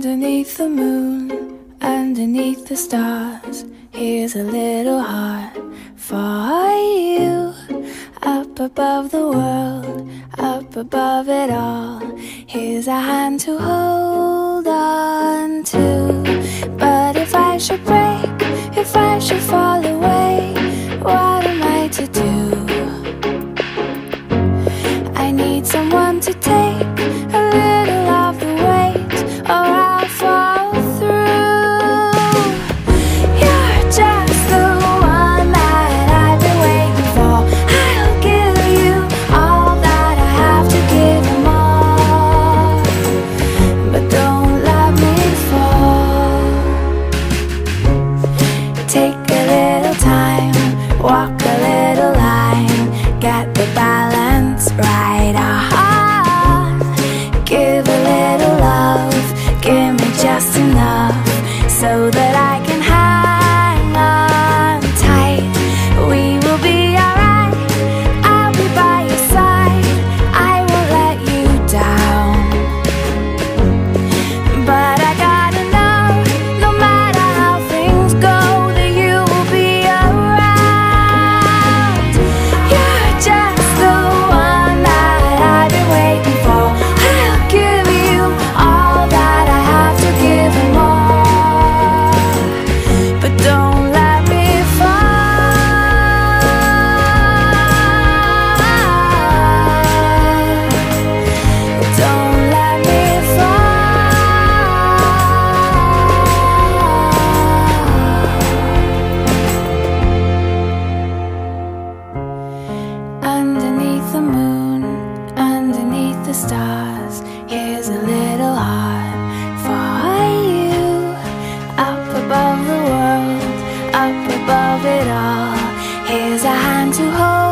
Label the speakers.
Speaker 1: Underneath the moon, underneath the stars, here's a little heart for you. Up above the world, up above it all, here's a hand to hold on to. But if I should break, if I should fall away, what am I to do? I need someone to take a little of the weight, or I'll fall through. You're just the one that I've been waiting for. I'll give you all that I have to give and more, but don't let me fall. Take a little time, walk a little line, get the balance right. Give a little love, give me just enough, so that I can hang on tight. We will be alright, I'll be by your side, I won't let you down. But I gotta know, no matter how things go, that you will be around. You're just the one that I've been waiting for. I'll give you all that I have to give and more, but don't let me fall. Don't let me fall. Underneath the moon, underneath the stars, here's a little heart for you. Up above the world, up above it all, here's a hand to hold.